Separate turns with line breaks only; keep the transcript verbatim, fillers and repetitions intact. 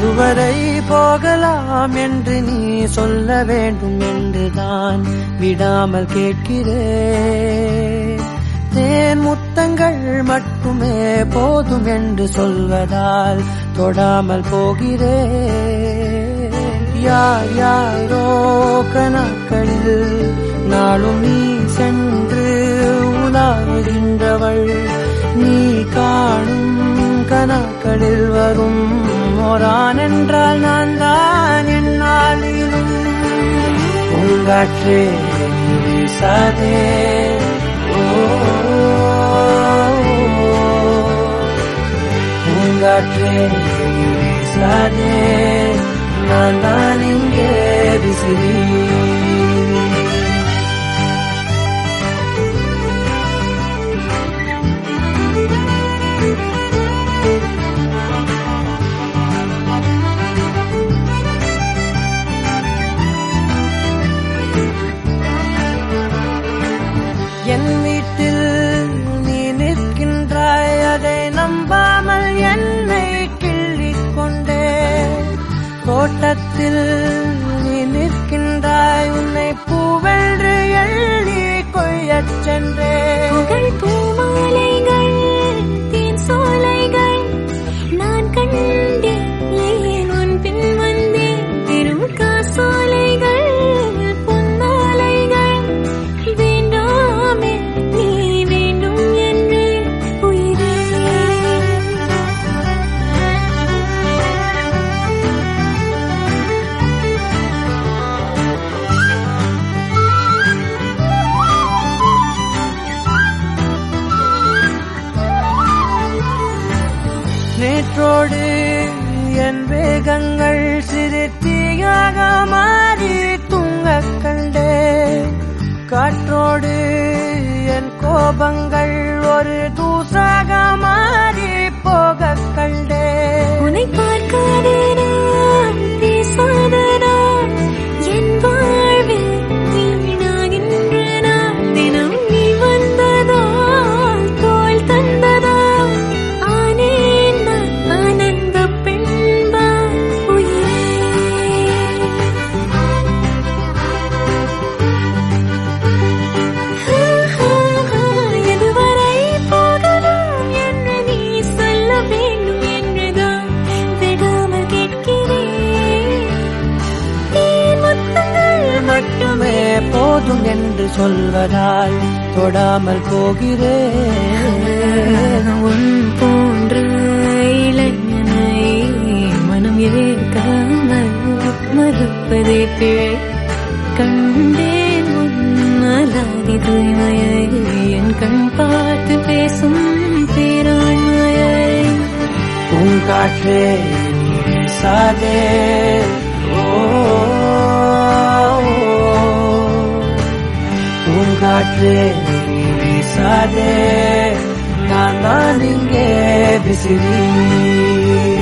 எதுவரை போகலாம் என்று நீ சொல்ல வேண்டும் என்றுதான் விடாமல் கேட்கிறேன். தேன் முத்தங்கள் மட்டுமே போதும் என்று சொல்வதால் தொடாமல் போகிறேன். யார் யாரோ கணக்களில் நாளும் நீ சென்று உலாவுகின்றவள். நீ காணும் கணக்களில் வரும் ஓரான் என்றால் நான் தான் என்னாலும். பூங்காற்றே வீசாதே, பூங்காற்றே வீசாதே, நான் தான் இங்கே விசிறி. என் வீட்டில் நீ நிற்கின்றாய், அதை நம்பாமல் என்னை கிள்ளிக் கொண்டே. தோட்டத்தில் நீ நிற்கின்றாய், உன்னை பூவென்று எள்ளி கொய்யச் சென்றே.
பூமாலைகள் தேன் சோலைகள் நான் கண்டேன், ஏன் உன் பின் வந்தேன். பெரும் காசோலைகள் பொன்னாலைகள் வேண்டாமே நீ வேண்டும் என்று உயிரே.
நேற்றோடு என் வேகங்கள் சிறு தீயாக மாறி தூங்கக் கண்டே. காற்றோடு என் கோபங்கள் ஒரு தூசாக மாறி போகக் கண்டே.
உன்னை பார்க்காத நான், பேசாத நான், என் வாழ்வில் வீணாகின்ற நான். தினம் நீ வந்ததால், தோள் தந்ததால் ஆனேன் நான் ஆனந்த பெண்பான் உயிரே. எதுவரை போகலாம் என்று நீ சொல்ல வேண்டும் என்றுதான் விடாமல் கேட்கிறேன். தேன் முத்தங்கள்
மட்டுமே போதும் என்று சொல்வதால் தொடாமல் போகிறேன்.
உன் போன்ற இளைஞனை மனம் ஏற்காமல் மறுப்பதே பிழை. கண்டேன் உன் அலாதி தூய்மையை, என் கண் பார்த்து பேசும் பேராண்மையை.
பூங்காற்றே வீசாதே, ஓ பூங்காற்றே வீசாதே, நான் தான் இங்கே விசிறி.